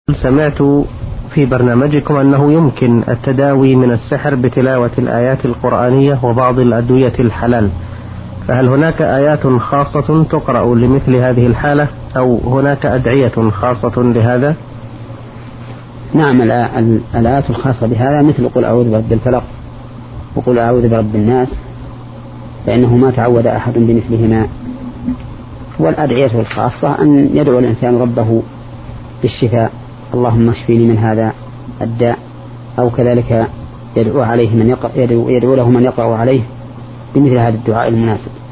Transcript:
سمعت في برنامجكم أنه يمكن التداوي من السحر بتلاوة الآيات القرآنية وبعض الأدوية الحلال، فهل هناك آيات خاصة تقرأ لمثل هذه الحالة أو هناك أدعية خاصة لهذا؟ نعم، الآيات الخاصة بهذا مثل قل أعوذ برب الفلق وقل أعوذ برب الناس، فإنه ما تعود أحد بمثلهما. والأدعية الخاصة أن يدعو الإنسان ربه بالشفاء، اللهم اشفيني من هذا الداء، أو كذلك يدعو له من يقرأ عليه بمثل هذا الدعاء المناسب.